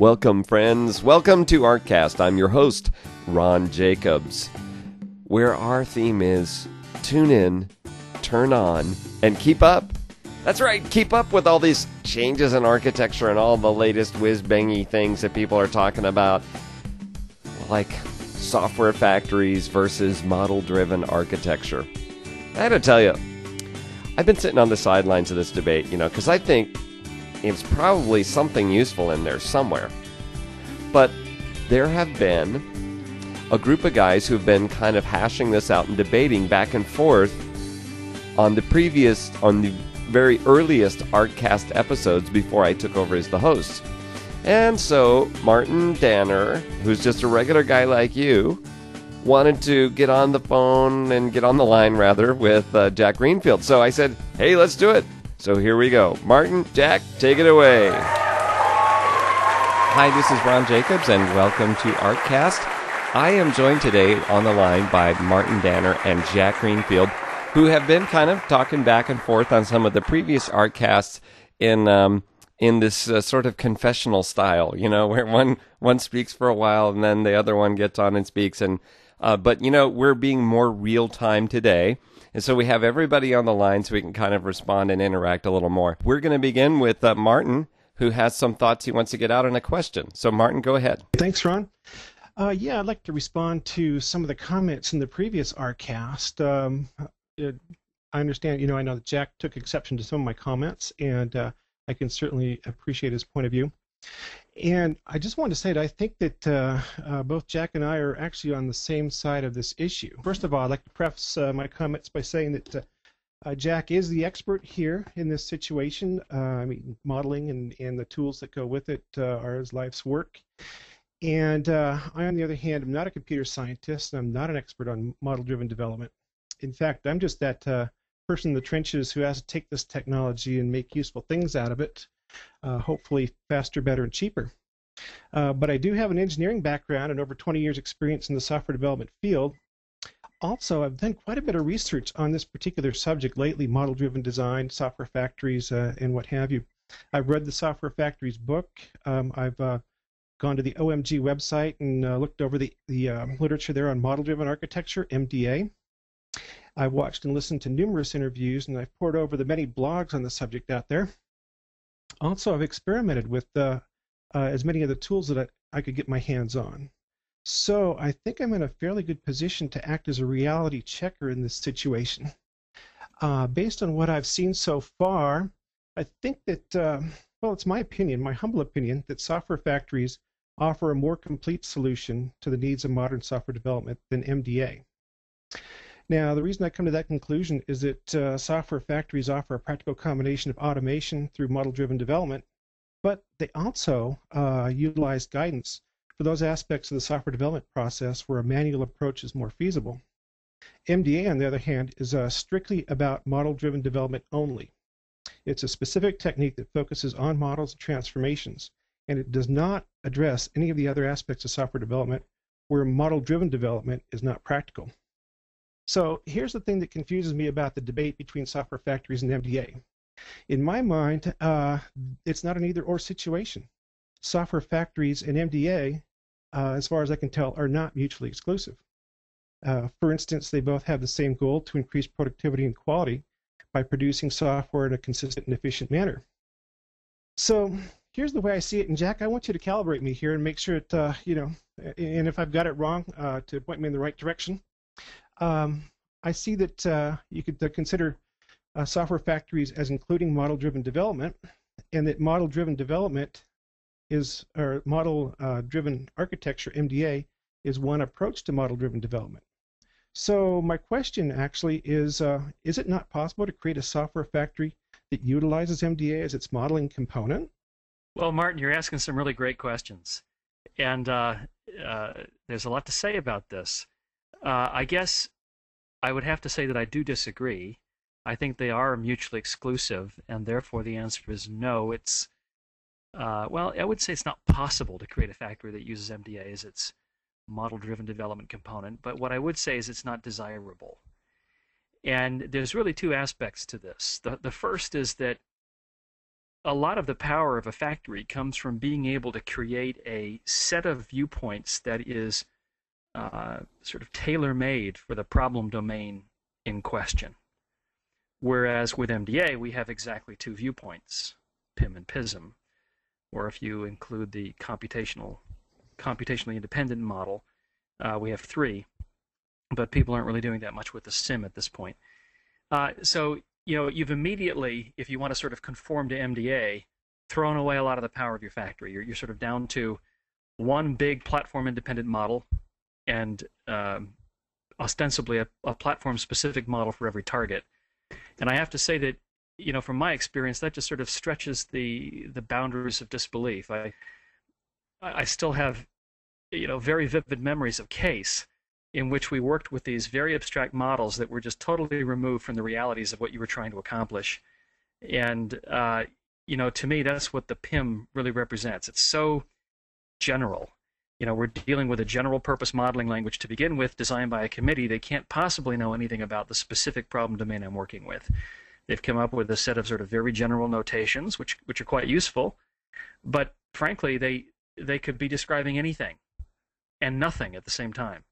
Welcome, friends. Welcome to ArtCast. I'm your host, Ron Jacobs, where our theme is tune in, turn on, and keep up. That's right, keep up with all these changes in architecture and all the latest whiz-bangy things that people are talking about, like software factories versus model-driven architecture. I had to tell you, I've been sitting on the sidelines of this debate, because I think it's probably something useful in there somewhere. But there have been a group of guys who've been kind of hashing this out and debating back and forth on the very earliest ArtCast episodes before I took over as the host. And so Martin Danner, who's just a regular guy like you, wanted to get on the line with Jack Greenfield. So I said, hey, let's do it. So here we go. Martin, Jack, take it away. Hi, this is Ron Jacobs, and welcome to ArtCast. I am joined today on the line by Martin Danner and Jack Greenfield, who have been kind of talking back and forth on some of the previous ArtCasts in this sort of confessional style, where one speaks for a while and then the other one gets on and speaks. But we're being more real time today. And so we have everybody on the line so we can kind of respond and interact a little more. We're going to begin with Martin, who has some thoughts he wants to get out and a question. So Martin, go ahead. Thanks, Ron. I'd like to respond to some of the comments in the previous ArtCast. I understand, I know that Jack took exception to some of my comments, and I can certainly appreciate his point of view. And I just wanted to say that I think that both Jack and I are actually on the same side of this issue. First of all, I'd like to preface my comments by saying that Jack is the expert here in this situation. Modeling and the tools that go with it are his life's work. And I, on the other hand, am not a computer scientist. I'm not an expert on model-driven development. In fact, I'm just that person in the trenches who has to take this technology and make useful things out of it. Hopefully faster, better, and cheaper. But I do have an engineering background and over 20 years experience in the software development field. Also, I've done quite a bit of research on this particular subject lately, model-driven design, software factories, and what have you. I've read the Software Factories book. I've gone to the OMG website and looked over the literature there on model-driven architecture, MDA. I've watched and listened to numerous interviews, and I've pored over the many blogs on the subject out there. Also, I've experimented with as many of the tools that I could get my hands on. So I think I'm in a fairly good position to act as a reality checker in this situation. Based on what I've seen so far, I think that, it's my opinion, my humble opinion, that software factories offer a more complete solution to the needs of modern software development than MDA. Now, the reason I come to that conclusion is that software factories offer a practical combination of automation through model-driven development, but they also utilize guidance for those aspects of the software development process where a manual approach is more feasible. MDA, on the other hand, is strictly about model-driven development only. It's a specific technique that focuses on models and transformations, and it does not address any of the other aspects of software development where model-driven development is not practical. So here's the thing that confuses me about the debate between software factories and MDA. In my mind, it's not an either-or situation. Software factories and MDA, as far as I can tell, are not mutually exclusive. For instance, they both have the same goal to increase productivity and quality by producing software in a consistent and efficient manner. So here's the way I see it, and Jack, I want you to calibrate me here and make sure that, and if I've got it wrong, to point me in the right direction. I see that you could consider software factories as including model-driven development, and that model-driven development or model-driven architecture, MDA, is one approach to model-driven development. So my question actually is it not possible to create a software factory that utilizes MDA as its modeling component? Well, Martin, you're asking some really great questions, and there's a lot to say about this. I guess I would have to say that I do disagree. I think they are mutually exclusive, and therefore the answer is no. It's I would say it's not possible to create a factory that uses MDA as its model-driven development component, but what I would say is it's not desirable. And there's really two aspects to this. The first is that a lot of the power of a factory comes from being able to create a set of viewpoints that is sort of tailor-made for the problem domain in question. Whereas with MDA, we have exactly two viewpoints, PIM and PISM, or if you include the computationally independent model, we have three, but people aren't really doing that much with the SIM at this point. So you've immediately, if you want to sort of conform to MDA, thrown away a lot of the power of your factory. You're sort of down to one big platform-independent model and ostensibly a platform-specific model for every target. And I have to say that, from my experience, that just sort of stretches the boundaries of disbelief. I still have, very vivid memories of CASE, in which we worked with these very abstract models that were just totally removed from the realities of what you were trying to accomplish. And, to me, that's what the PIM really represents. It's so general. We're dealing with a general purpose modeling language to begin with, designed by a committee. They can't possibly know anything about the specific problem domain I'm working with. They've come up with a set of sort of very general notations, which are quite useful, but frankly, they could be describing anything and nothing at the same time.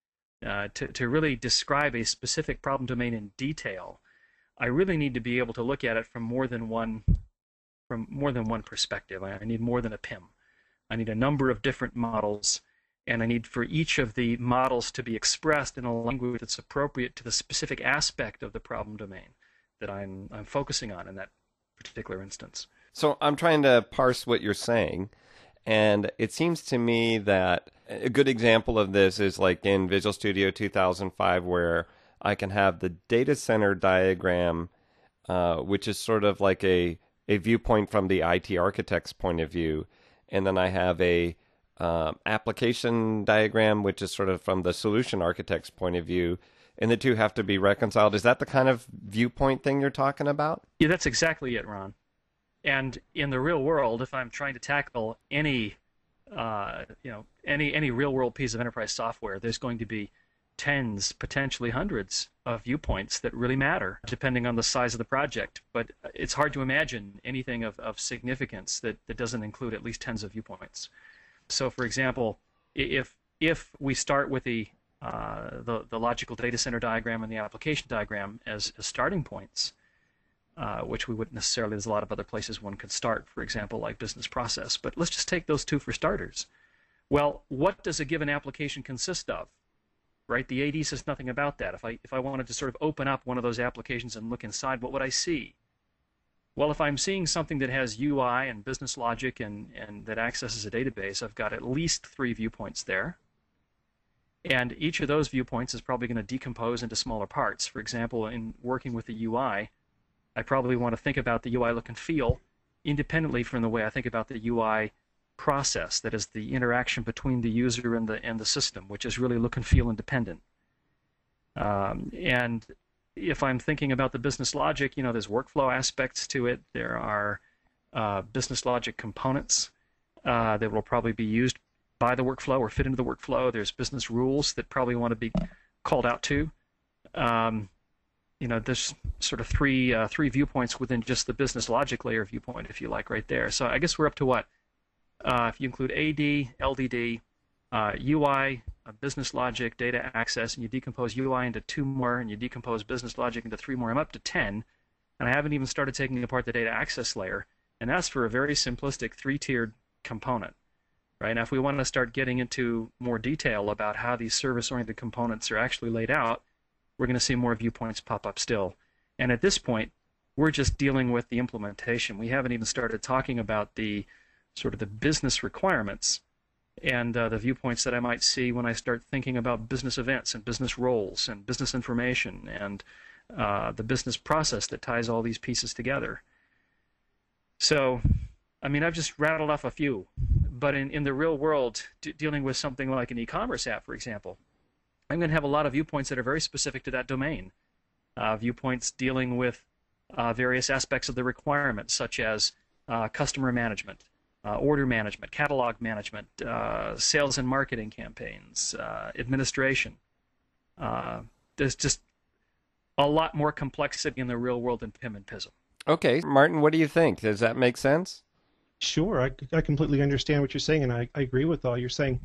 To really describe a specific problem domain in detail, I really need to be able to look at it from more than one perspective. I need more than a PIM. I need a number of different models, and I need for each of the models to be expressed in a language that's appropriate to the specific aspect of the problem domain that I'm focusing on in that particular instance. So I'm trying to parse what you're saying, and it seems to me that a good example of this is like in Visual Studio 2005, where I can have the data center diagram, which is sort of like a viewpoint from the IT architect's point of view, and then I have a application diagram, which is sort of from the solution architect's point of view, and the two have to be reconciled. Is that the kind of viewpoint thing you're talking about? Yeah, that's exactly it, Ron. And in the real world, if I'm trying to tackle any real world piece of enterprise software, there's going to be tens, potentially hundreds of viewpoints that really matter, depending on the size of the project. But it's hard to imagine anything of significance that doesn't include at least tens of viewpoints. So, for example, if we start with the logical data center diagram and the application diagram as starting points, which we wouldn't necessarily, there's a lot of other places one could start, for example, like business process. But let's just take those two for starters. Well, what does a given application consist of? Right? The AD says nothing about that. If I wanted to sort of open up one of those applications and look inside, what would I see? Well, if I'm seeing something that has UI and business logic and that accesses a database, I've got at least 3 viewpoints there. And each of those viewpoints is probably going to decompose into smaller parts. For example, in working with the UI, I probably want to think about the UI look and feel independently from the way I think about the UI process, that is the interaction between the user and the system, which is really look and feel independent. And if I'm thinking about the business logic, there's workflow aspects to it. There are business logic components that will probably be used by the workflow or fit into the workflow. There's business rules that probably want to be called out to. There's sort of three viewpoints within just the business logic layer viewpoint, if you like, right there. So I guess we're up to what? If you include AD, LDD, UI, business logic, data access, and you decompose UI into 2 more, and you decompose business logic into 3 more, I'm up to 10. And I haven't even started taking apart the data access layer. And that's for a very simplistic 3-tiered component. Right? Now, if we want to start getting into more detail about how these service-oriented components are actually laid out, we're going to see more viewpoints pop up still. And at this point, we're just dealing with the implementation. We haven't even started talking about the sort of the business requirements and the viewpoints that I might see when I start thinking about business events and business roles and business information and the business process that ties all these pieces together. So, I've just rattled off a few. But in the real world, dealing with something like an e-commerce app, for example, I'm going to have a lot of viewpoints that are very specific to that domain. Viewpoints dealing with various aspects of the requirements, such as customer management, order management, catalog management, sales and marketing campaigns, administration. There's just a lot more complexity in the real world than PIM and PISM. Okay, Martin, what do you think? Does that make sense? Sure, I completely understand what you're saying, and I agree with all you're saying.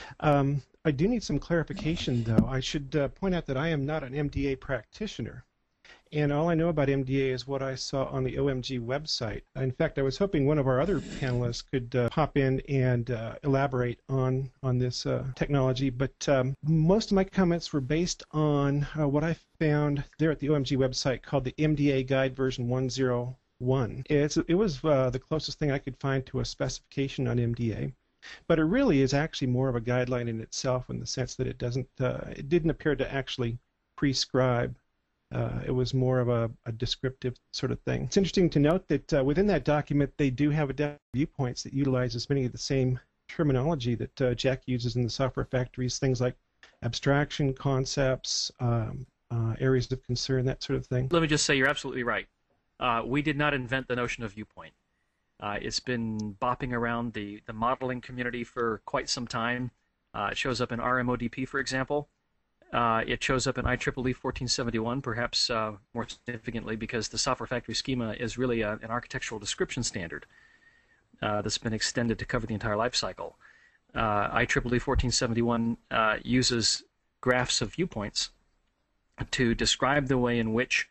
I do need some clarification, though. I should point out that I am not an MDA practitioner, and all I know about MDA is what I saw on the OMG website. In fact, I was hoping one of our other panelists could pop in and elaborate on this technology, but most of my comments were based on what I found there at the OMG website called the MDA Guide version 101. It was the closest thing I could find to a specification on MDA. But it really is actually more of a guideline in itself in the sense that it didn't appear to actually prescribe. It was more of a descriptive sort of thing. It's interesting to note that within that document they do have a definition of viewpoints that utilizes many of the same terminology that Jack uses in the software factories, things like abstraction, concepts, areas of concern, that sort of thing. Let me just say you're absolutely right. We did not invent the notion of viewpoint. It's been bopping around the modeling community for quite some time. It shows up in RMODP, for example. It shows up in IEEE 1471, perhaps more significantly because the software factory schema is really an architectural description standard that's been extended to cover the entire life cycle. IEEE 1471 uses graphs of viewpoints to describe the way in which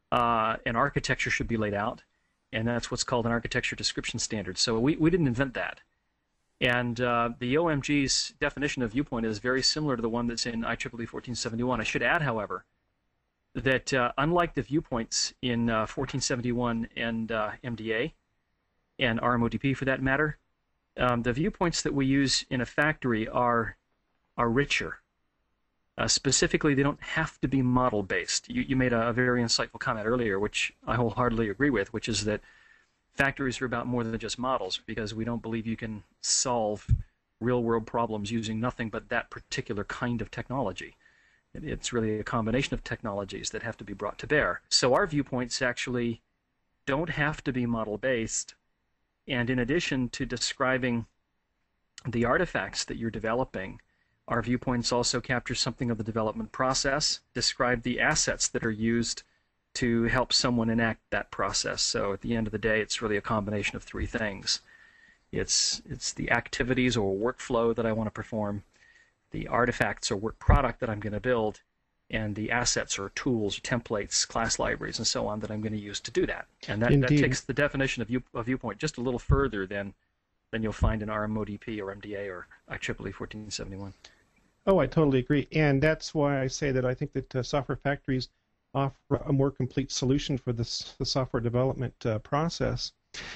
an architecture should be laid out, and that's what's called an architecture description standard. So we didn't invent that. And the OMG's definition of viewpoint is very similar to the one that's in IEEE 1471. I should add, however, that unlike the viewpoints in 1471 and MDA, and RMODP for that matter, the viewpoints that we use in a factory are richer. Specifically, they don't have to be model-based. You made a very insightful comment earlier, which I wholeheartedly agree with, which is that factories are about more than just models, because we don't believe you can solve real-world problems using nothing but that particular kind of technology. It's really a combination of technologies that have to be brought to bear. So our viewpoints actually don't have to be model-based, and in addition to describing the artifacts that you're developing, our viewpoints also capture something of the development process, describe the assets that are used to help someone enact that process. So at the end of the day, it's really a combination of three things. It's the activities or workflow that I want to perform, the artifacts or work product that I'm going to build, and the assets or tools, or templates, class libraries, and so on that I'm going to use to do that. And that takes the definition of viewpoint just a little further than you'll find in RMODP or MDA or IEEE 1471. Oh, I totally agree. And that's why I say that I think that software factories offer a more complete solution for the software development process.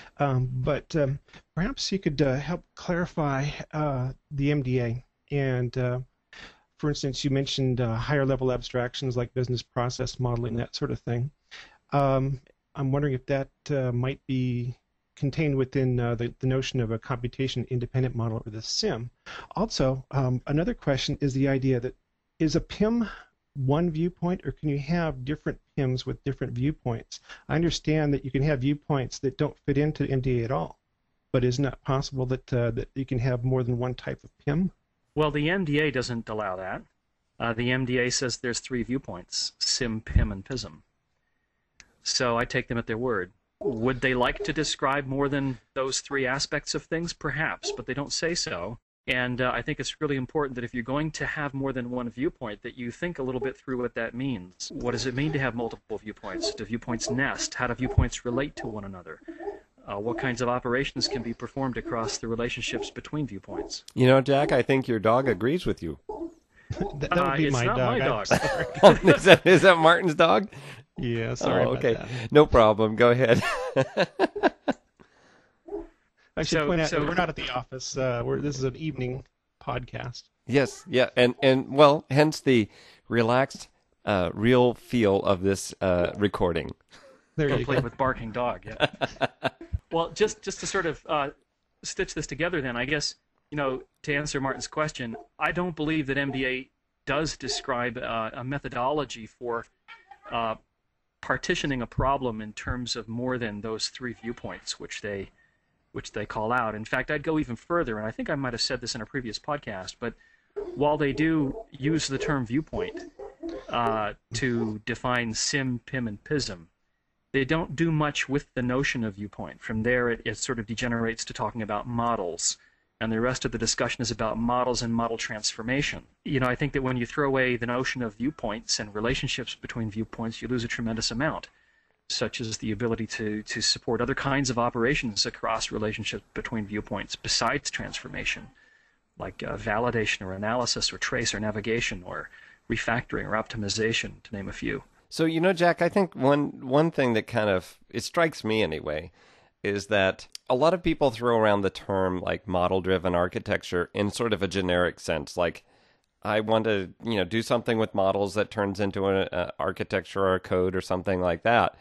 But perhaps you could help clarify the MDA. And for instance, you mentioned higher level abstractions like business process modeling, that sort of thing. I'm wondering if that might be contained within the notion of a computation independent model or the SIM. Also, another question is the idea that is a PIM one viewpoint, or can you have different PIMs with different viewpoints? I understand that you can have viewpoints that don't fit into MDA at all, but isn't it possible that that you can have more than one type of PIM? Well, the MDA doesn't allow that. The MDA says there's three viewpoints: SIM, PIM, and PISM. So I take them at their word. Would they like to describe more than those three aspects of things? Perhaps, but they don't say so. And I think it's really important that if you're going to have more than one viewpoint, that you think a little bit through what that means. What does it mean to have multiple viewpoints? Do viewpoints nest? How do viewpoints relate to one another? What kinds of operations can be performed across the relationships between viewpoints? You know, Jack, I think your dog agrees with you. That would be it's my not dog. my dog. Is that Martin's dog? Yeah, sorry about okay. that. No problem. Go ahead. I should point out that we're not at the office. This is an evening podcast. Yes, yeah, and well, hence the relaxed, real feel of this recording. There you Complete go. with barking dog. Yeah. Well, just to sort of stitch this together, then I guess to answer Martin's question, I don't believe that MDA does describe a methodology for partitioning a problem in terms of more than those three viewpoints, which they call out. In fact, I'd go even further, and I think I might have said this in a previous podcast, but while they do use the term viewpoint to define SIM, PIM, and PISM, they don't do much with the notion of viewpoint. From there, it sort of degenerates to talking about models. And the rest of the discussion is about models and model transformation. I think that when you throw away the notion of viewpoints and relationships between viewpoints, you lose a tremendous amount, such as the ability to support other kinds of operations across relationships between viewpoints besides transformation, like validation or analysis or trace or navigation or refactoring or optimization, to name a few. So, Jack, I think one thing that it strikes me anyway, is that a lot of people throw around the term like model-driven architecture in sort of a generic sense. Like, I want to, do something with models that turns into an architecture or a code or something like that.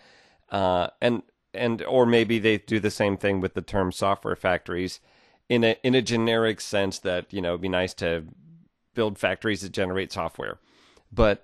Or maybe they do the same thing with the term software factories in a generic sense that, it'd be nice to build factories that generate software. But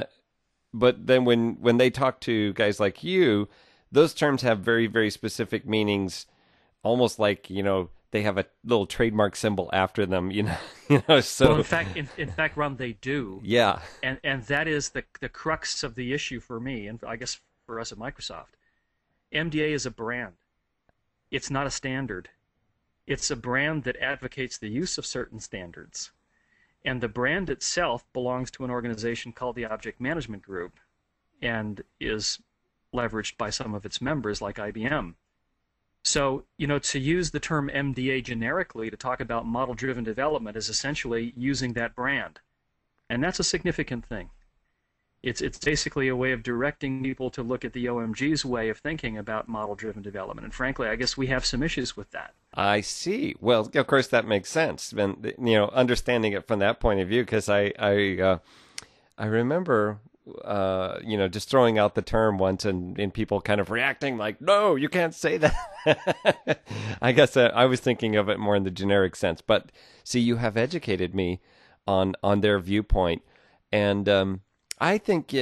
then when they talk to guys like you, those terms have very, very specific meanings, almost like, they have a little trademark symbol after them, so. Well, in fact, Ron, they do. Yeah. And that is the crux of the issue for me, and I guess for us at Microsoft. MDA is a brand. It's not a standard. It's a brand that advocates the use of certain standards. And the brand itself belongs to an organization called the Object Management Group and is leveraged by some of its members like IBM. So, to use the term MDA generically to talk about model-driven development is essentially using that brand. And that's a significant thing. It's basically a way of directing people to look at the OMG's way of thinking about model-driven development. And frankly, I guess we have some issues with that. I see. Well, of course, that makes sense. And, understanding it from that point of view, because I remember, just throwing out the term once and people kind of reacting like, no, you can't say that. I guess I was thinking of it more in the generic sense. But see, you have educated me on their viewpoint. And I think,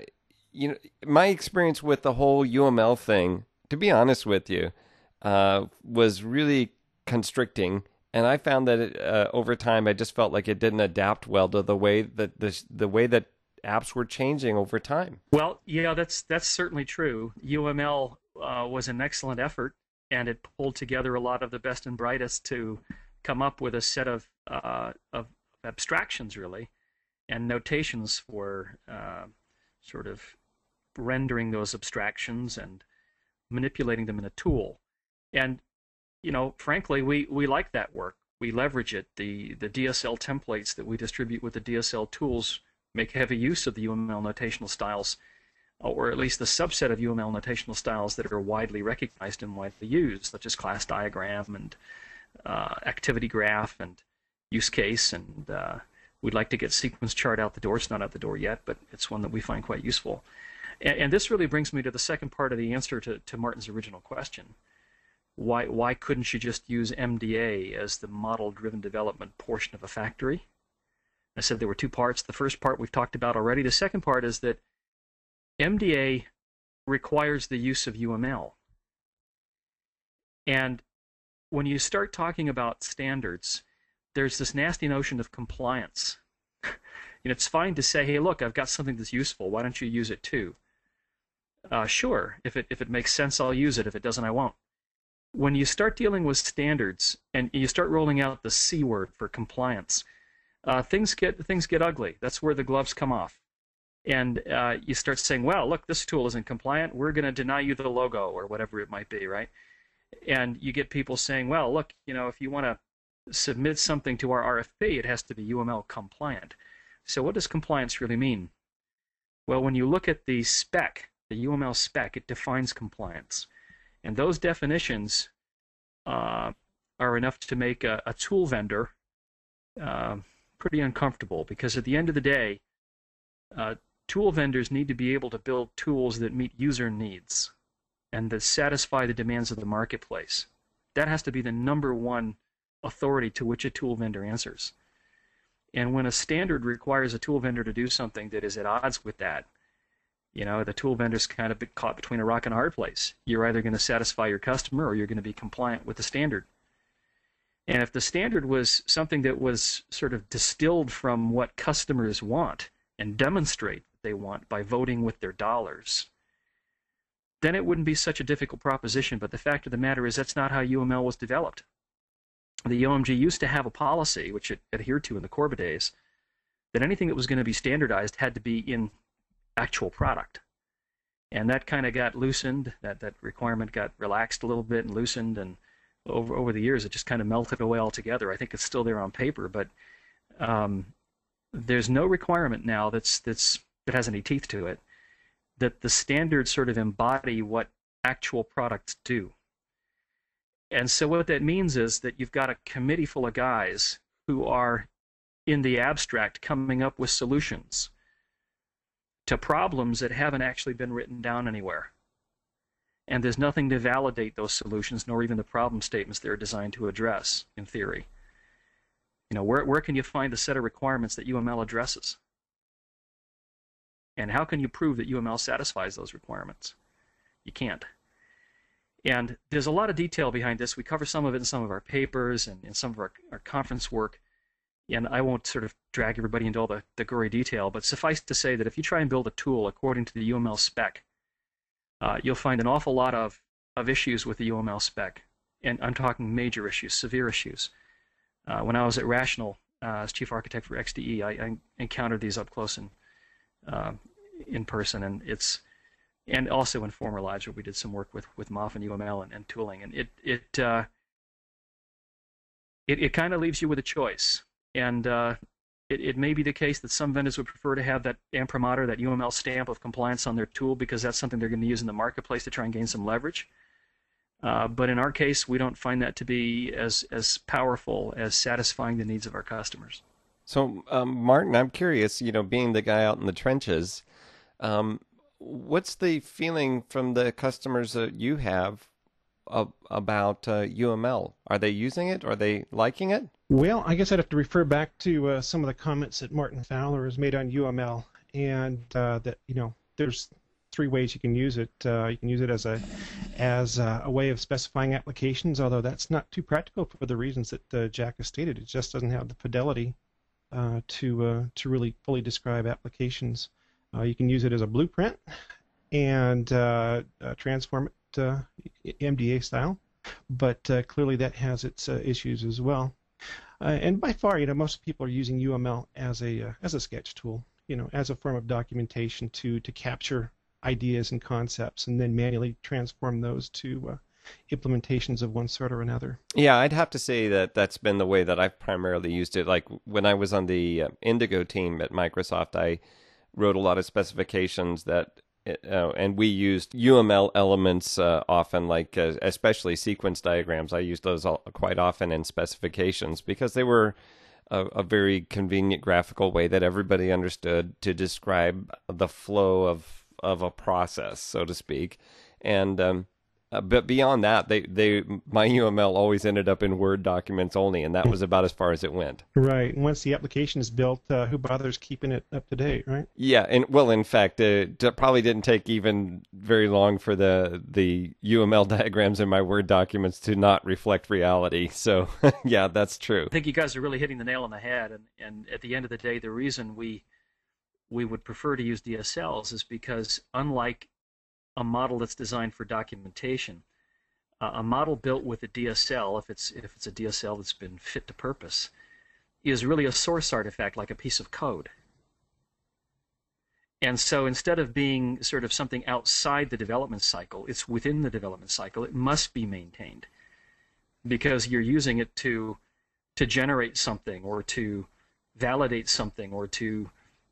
my experience with the whole UML thing, to be honest with you, was really constricting. And I found that over time, I just felt like it didn't adapt well to the way that the way that apps were changing over time. Well, yeah, that's certainly true. UML was an excellent effort, and it pulled together a lot of the best and brightest to come up with a set of abstractions, really, and notations for sort of rendering those abstractions and manipulating them in a tool. And, frankly, we like that work. We leverage it. The DSL templates that we distribute with the DSL tools make heavy use of the UML notational styles, or at least the subset of UML notational styles that are widely recognized and widely used, such as class diagram and activity graph and use case. And we'd like to get sequence chart out the door. It's not out the door yet, but it's one that we find quite useful. And this really brings me to the second part of the answer to Martin's original question. Why couldn't you just use MDA as the model-driven development portion of a factory? I said there were two parts. The first part we've talked about already. The second part is that MDA requires the use of UML. And when you start talking about standards, there's this nasty notion of compliance. It's fine to say, hey, look, I've got something that's useful. Why don't you use it too? Sure, if it makes sense, I'll use it. If it doesn't, I won't. When you start dealing with standards and you start rolling out the C word for compliance, things get ugly. That's where the gloves come off. And you start saying, well, look, this tool isn't compliant. We're going to deny you the logo or whatever it might be, right? And you get people saying, well, look, if you want to submit something to our RFP, it has to be UML compliant. So what does compliance really mean? Well, when you look at the spec, the UML spec, it defines compliance. And those definitions are enough to make a tool vendor pretty uncomfortable, because at the end of the day, tool vendors need to be able to build tools that meet user needs and that satisfy the demands of the marketplace. That has to be the number one authority to which a tool vendor answers. And when a standard requires a tool vendor to do something that is at odds with that, the tool vendor's kind of caught between a rock and a hard place. You're either going to satisfy your customer or you're going to be compliant with the standard. And if the standard was something that was sort of distilled from what customers want and demonstrate that they want by voting with their dollars, then it wouldn't be such a difficult proposition. But the fact of the matter is that's not how UML was developed. The OMG used to have a policy, which it adhered to in the Corba days, that anything that was going to be standardized had to be in actual product. And that kind of got loosened, that requirement got relaxed a little bit and loosened, and over the years it just kind of melted away altogether. I think it's still there on paper, but there's no requirement now that has any teeth to it, that the standards sort of embody what actual products do. And so what that means is that you've got a committee full of guys who are, in the abstract, coming up with solutions to problems that haven't actually been written down anywhere. And there's nothing to validate those solutions, nor even the problem statements they're designed to address, in theory. You know, where can you find the set of requirements that UML addresses? And how can you prove that UML satisfies those requirements? You can't. And there's a lot of detail behind this. We cover some of it in some of our papers and in some of our conference work. And I won't sort of drag everybody into all the gory detail, but suffice to say that if you try and build a tool according to the UML spec, you'll find an awful lot of issues with the UML spec. And I'm talking major issues, severe issues. When I was at Rational as chief architect for XDE, I encountered these up close and in person, and also in former lives where we did some work with MOF and UML and tooling, and it kind of leaves you with a choice. And it may be the case that some vendors would prefer to have that imprimatur, that UML stamp of compliance on their tool, because that's something they're going to use in the marketplace to try and gain some leverage. But in our case, we don't find that to be as powerful as satisfying the needs of our customers. So, Martin, I'm curious, being the guy out in the trenches, what's the feeling from the customers that you have about UML? Are they using it? Are they liking it? Well, I guess I'd have to refer back to some of the comments that Martin Fowler has made on UML, and that there's three ways you can use it. You can use it as a way of specifying applications, although that's not too practical for the reasons that Jack has stated. It just doesn't have the fidelity to really fully describe applications. You can use it as a blueprint and transform it MDA style, but clearly that has its issues as well. And by far, most people are using UML as a sketch tool, as a form of documentation to capture ideas and concepts and then manually transform those to implementations of one sort or another. Yeah, I'd have to say that that's been the way that I've primarily used it. Like when I was on the Indigo team at Microsoft, I wrote a lot of specifications that, and we used UML elements often, like especially sequence diagrams. I used those quite often in specifications because they were a very convenient graphical way that everybody understood to describe the flow of a process, so to speak. And but beyond that, my UML always ended up in Word documents only, and that was about as far as it went. Right. And once the application is built, who bothers keeping it up to date, right? Yeah, and well, in fact, it probably didn't take even very long for the UML diagrams in my Word documents to not reflect reality. So, yeah, that's true. I think you guys are really hitting the nail on the head, and at the end of the day, the reason we would prefer to use DSLs is because, unlike a model that's designed for documentation, a model built with a DSL, if it's a DSL that's been fit to purpose, is really a source artifact, like a piece of code. And so instead of being sort of something outside the development cycle, it's within the development cycle. It must be maintained because you're using it to generate something or to validate something or to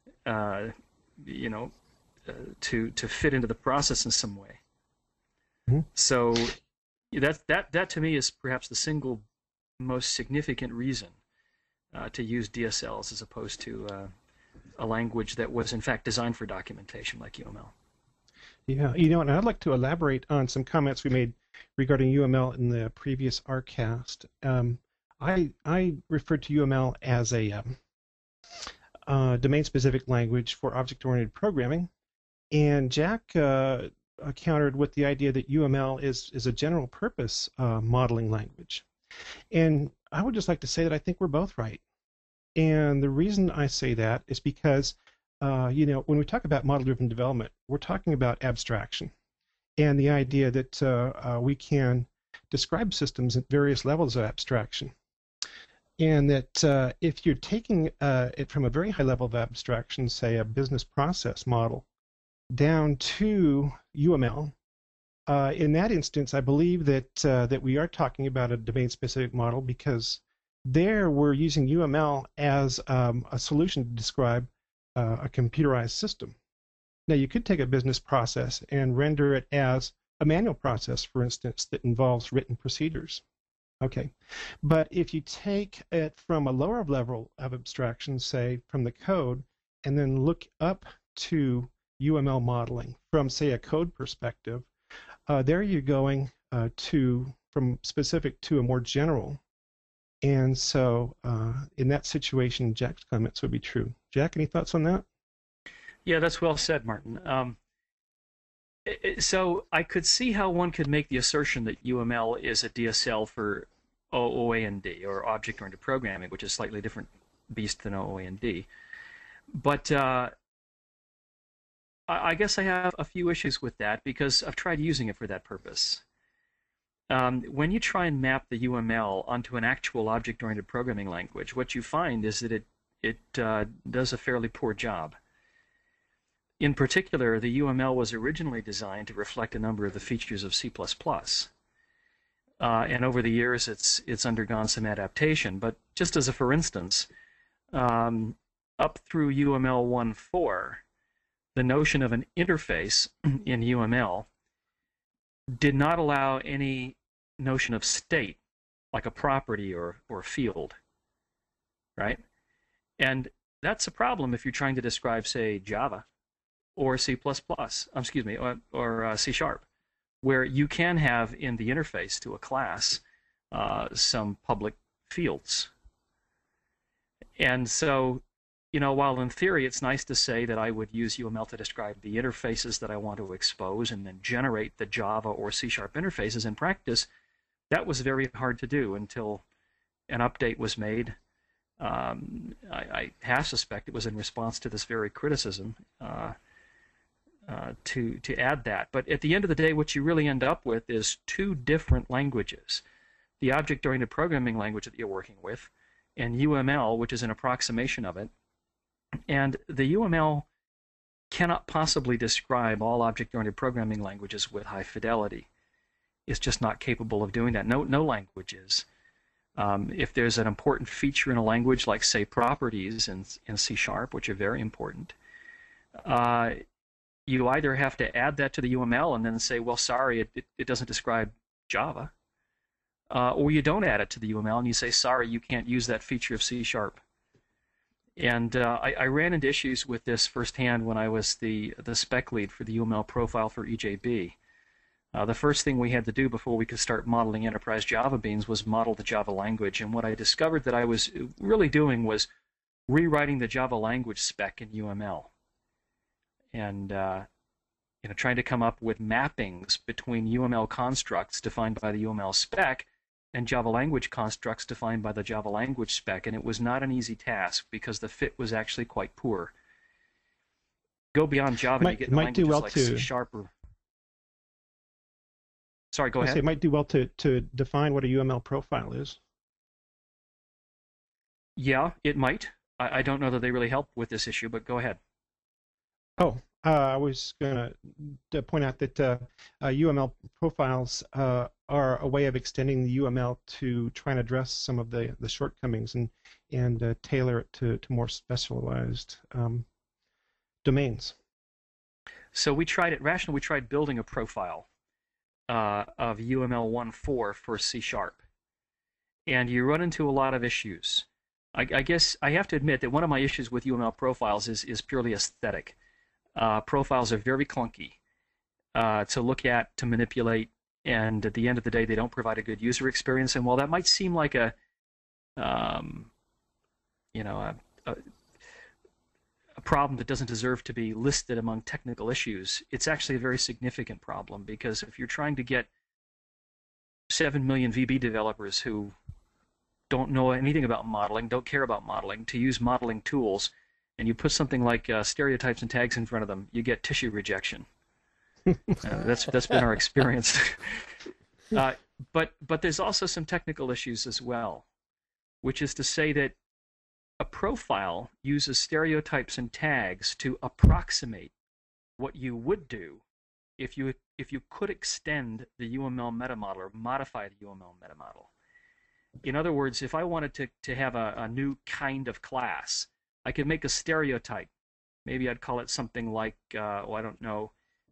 to fit into the process in some way. Mm-hmm. So that to me is perhaps the single most significant reason to use DSLs as opposed to a language that was in fact designed for documentation like UML. Yeah, and I'd like to elaborate on some comments we made regarding UML in the previous RCast. I referred to UML as a domain-specific language for object-oriented programming, and Jack countered with the idea that UML is a general-purpose modeling language. And I would just like to say that I think we're both right. And the reason I say that is because, when we talk about model-driven development, we're talking about abstraction. and the idea that we can describe systems at various levels of abstraction. And that if you're taking it from a very high level of abstraction, say a business process model, down to UML, in that instance, I believe that we are talking about a domain-specific model, because there we're using UML as a solution to describe a computerized system. Now, you could take a business process and render it as a manual process, for instance, that involves written procedures. Okay, but if you take it from a lower level of abstraction, say from the code, and then look up to UML modeling from, say, a code perspective, there you're going from specific to a more general. And so in that situation, Jack's comments would be true. Jack, any thoughts on that? Yeah, that's well said, Martin. So I could see how one could make the assertion that UML is a DSL for OOAND, or object-oriented programming, which is a slightly different beast than OOAND. But I guess I have a few issues with that, because I've tried using it for that purpose. When you try and map the UML onto an actual object-oriented programming language, what you find is that it does a fairly poor job. In particular, the UML was originally designed to reflect a number of the features of C++. And over the years, it's undergone some adaptation. But just as a for instance, up through UML 1.4, the notion of an interface in UML did not allow any notion of state, like a property or field, right? And that's a problem if you're trying to describe, say, Java or C++, or C#, where you can have in the interface to a class some public fields. And so, while in theory it's nice to say that I would use UML to describe the interfaces that I want to expose and then generate the Java or C# interfaces, in practice, that was very hard to do until an update was made. I half suspect it was in response to this very criticism to add that. But at the end of the day, what you really end up with is two different languages. The object-oriented programming language that you're working with, and UML, which is an approximation of it. And the UML cannot possibly describe all object-oriented programming languages with high fidelity. It's just not capable of doing that. No language is. If there's an important feature in a language, like, say, properties in C#, which are very important, you either have to add that to the UML and then say, well, sorry, it doesn't describe Java, or you don't add it to the UML and you say, sorry, you can't use that feature of C#. And I ran into issues with this firsthand when I was the spec lead for the UML profile for EJB. The first thing we had to do before we could start modeling enterprise Java beans was model the Java language. And what I discovered that I was really doing was rewriting the Java language spec in UML. And trying to come up with mappings between UML constructs defined by the UML spec and Java language constructs defined by the Java language spec, and it was not an easy task because the fit was actually quite poor. Go beyond Java and you get languages like C# or... Sorry, go ahead. It might do well to define what a UML profile is. Yeah, it might. I don't know that they really help with this issue, but go ahead. Oh, I was going to point out that UML profiles are a way of extending the UML to try and address some of the shortcomings and tailor it to more specialized domains. So we tried at Rational, we tried building a profile of UML 1.4 for C#. And you run into a lot of issues. I guess I have to admit that one of my issues with UML profiles is purely aesthetic. Profiles are very clunky to look at, to manipulate, and at the end of the day, they don't provide a good user experience. And while that might seem like a problem that doesn't deserve to be listed among technical issues, it's actually a very significant problem, because if you're trying to get 7 million VB developers who don't know anything about modeling, don't care about modeling, to use modeling tools, and you put something like stereotypes and tags in front of them, you get tissue rejection. That's been our experience. But there's also some technical issues as well, which is to say that a profile uses stereotypes and tags to approximate what you would do if you could extend the UML metamodel or modify the UML metamodel. In other words, if I wanted to have a new kind of class, I could make a stereotype. Maybe I'd call it something like, I don't know,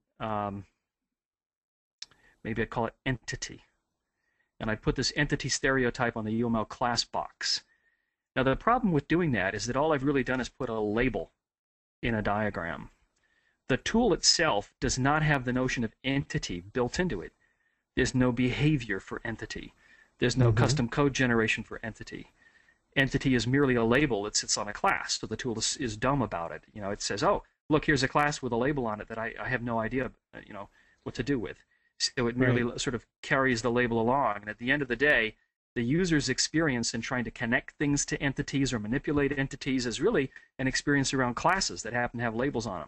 maybe I'd call it entity. And I'd put this entity stereotype on the UML class box. Now, the problem with doing that is that all I've really done is put a label in a diagram. The tool itself does not have the notion of entity built into it. There's no behavior for entity. There's no custom code generation for entity. Entity is merely a label that sits on a class, so the tool is dumb about it. It says, oh, look, here's a class with a label on it that I have no idea, what to do with. So it merely sort of carries the label along, and at the end of the day, the user's experience in trying to connect things to entities or manipulate entities is really an experience around classes that happen to have labels on them.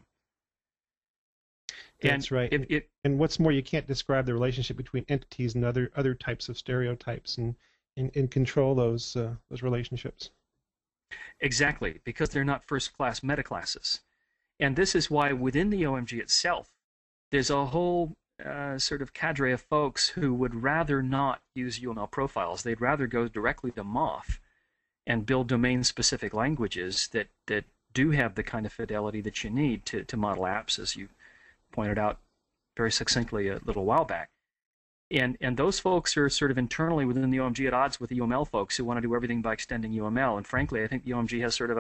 That's right. And what's more, you can't describe the relationship between entities and other types of stereotypes and control those relationships. Exactly, because they're not first-class metaclasses. And this is why within the OMG itself, there's a whole sort of cadre of folks who would rather not use UML profiles. They'd rather go directly to MOF and build domain-specific languages that do have the kind of fidelity that you need to model apps, as you pointed out very succinctly a little while back. And those folks are sort of internally within the OMG at odds with the UML folks who want to do everything by extending UML. And frankly, I think the OMG has sort of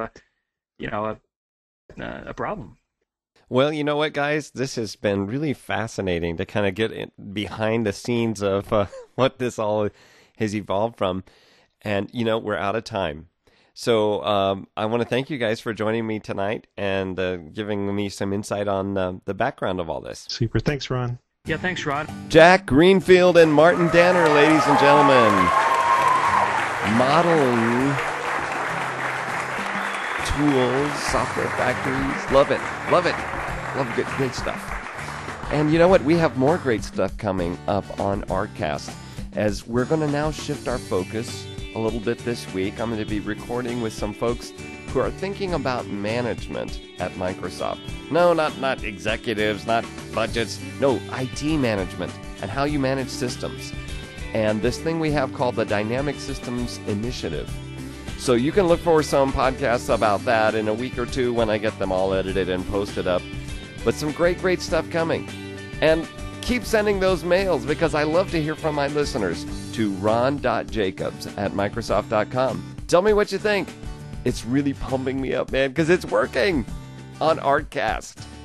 a problem. Well, you know what, guys? This has been really fascinating to kind of get behind the scenes of what this all has evolved from. And, we're out of time. So I want to thank you guys for joining me tonight and giving me some insight on the background of all this. Super. Thanks, Ron. Yeah, thanks, Rod. Jack Greenfield and Martin Danner, ladies and gentlemen. Modeling tools, software factories. Love it. Love it. Love good, great stuff. And you know what? We have more great stuff coming up on ArtCast, as we're going to now shift our focus a little bit this week. I'm going to be recording with some folks who are thinking about management at Microsoft. No, not executives, not budgets. No, IT management and how you manage systems. And this thing we have called the Dynamic Systems Initiative. So you can look for some podcasts about that in a week or two when I get them all edited and posted up. But some great stuff coming. And keep sending those mails, because I love to hear from my listeners, to ron.jacobs@microsoft.com. Tell me what you think. It's really pumping me up, man, because it's working on ArtCast.